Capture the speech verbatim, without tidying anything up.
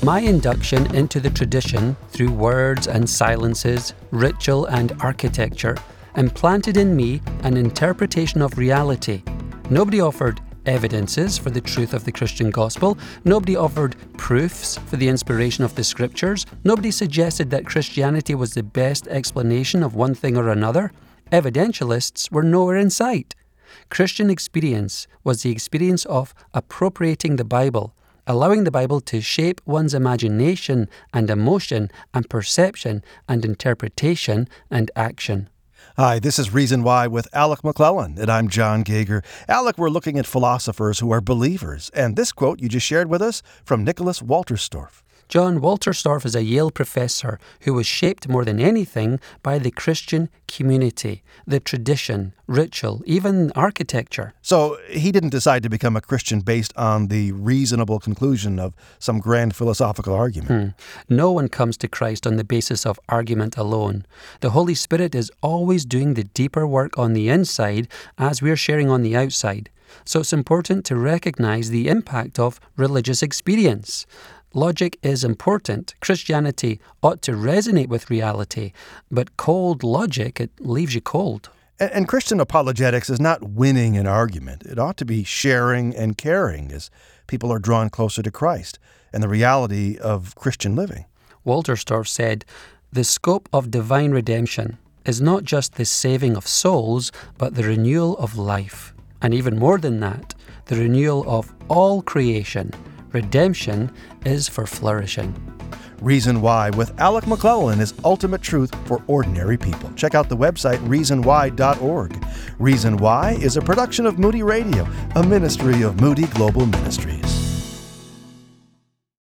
My induction into the tradition through words and silences, ritual and architecture, implanted in me an interpretation of reality. Nobody offered evidences for the truth of the Christian gospel. Nobody offered proofs for the inspiration of the scriptures. Nobody suggested that Christianity was the best explanation of one thing or another. Evidentialists were nowhere in sight. Christian experience was the experience of appropriating the Bible, allowing the Bible to shape one's imagination and emotion and perception and interpretation and action. Hi, this is Reason Why with Alec McClellan, and I'm John Gager. Alec, we're looking at philosophers who are believers, and this quote you just shared with us from Nicholas Walterstorff. John Walterstorff is a Yale professor who was shaped more than anything by the Christian community, the tradition, ritual, even architecture. So he didn't decide to become a Christian based on the reasonable conclusion of some grand philosophical argument. Hmm. No one comes to Christ on the basis of argument alone. The Holy Spirit is always doing the deeper work on the inside as we're sharing on the outside. So it's important to recognize the impact of religious experience. Logic is important. Christianity ought to resonate with reality, but cold logic, it leaves you cold. And, and Christian apologetics is not winning an argument. It ought to be sharing and caring as people are drawn closer to Christ and the reality of Christian living. Walterstorff said, "The scope of divine redemption is not just the saving of souls, but the renewal of life. And even more than that, the renewal of all creation. Redemption is for flourishing." Reason Why with Alec McClellan is ultimate truth for ordinary people. Check out the website reason why dot org. Reason Why is a production of Moody Radio, a ministry of Moody Global Ministries.